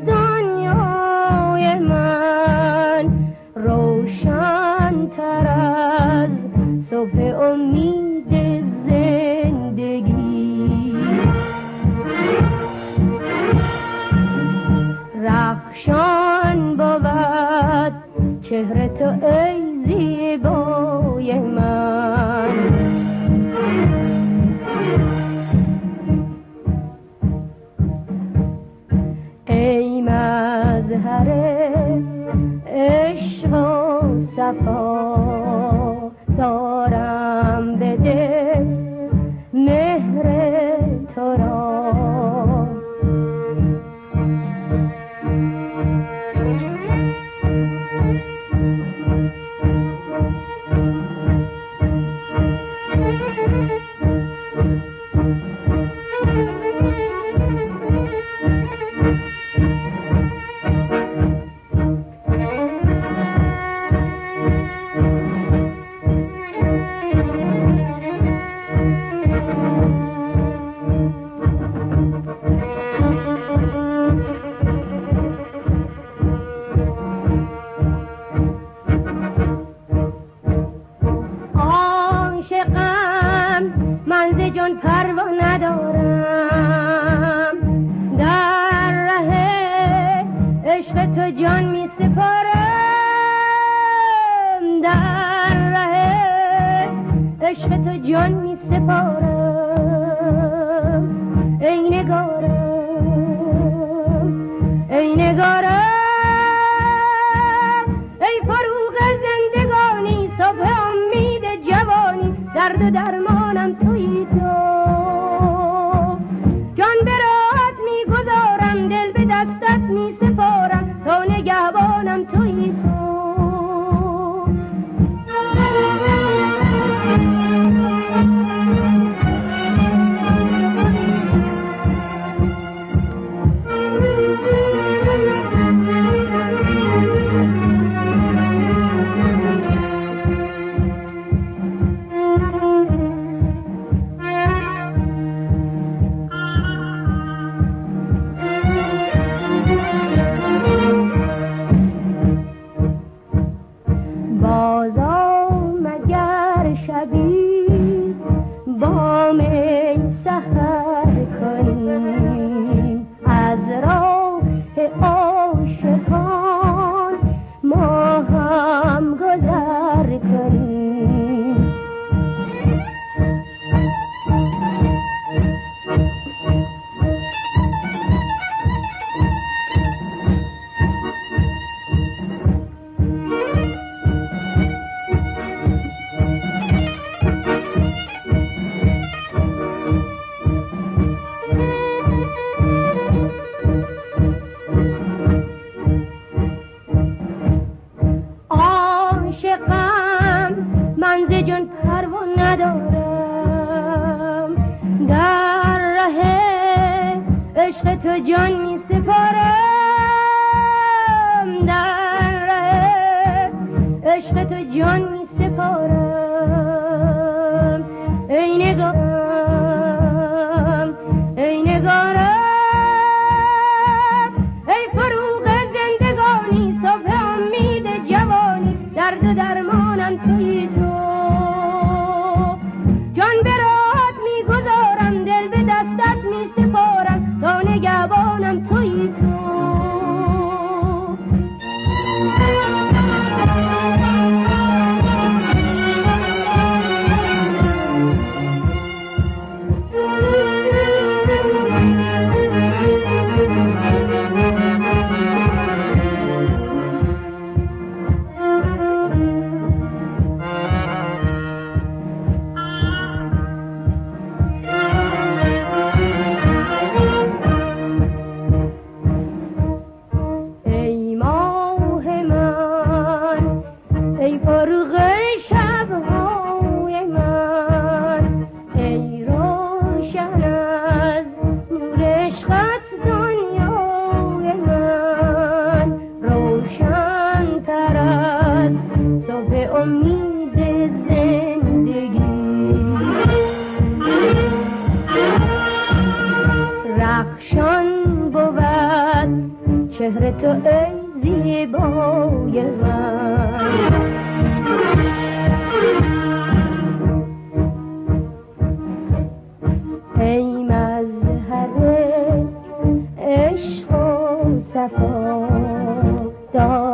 دنیای من روشن تر از صبح امید زندگی. رخشان بود چهره تو ای زیبای من، ای مظهر عشق و صفا، دارم به دل مهر تو را. من ز جان پروا ندارم، در ره عشق تو جان می سپارم، در ره عشق تو جان می سپارم. ای نگارم، ای نگارم، ای فروغ زندگانی، صبح امید جوانی، درد و درمانم تویی تو. جان به راحت می گذارم، دل به دستت می سپارم، تا نگهبانم تویی تو. سحر کنیم از راه عاشقان، ما هم گذر کنیم. من ز جان پروا ندارم، در ره عشق تو جان می سپارم، در ره عشق تو جان می سپارم. ای نگارم، ای نگارم، ای فروغ زندگانی، صبح امید جوانی، درد و درمانم تویی تو. جان به راحت می گذارم، دل به دستت می سپارم، تا نگهبانم تویی تو. بهر تو ای زیبای من. ای مظهر عشق و صفا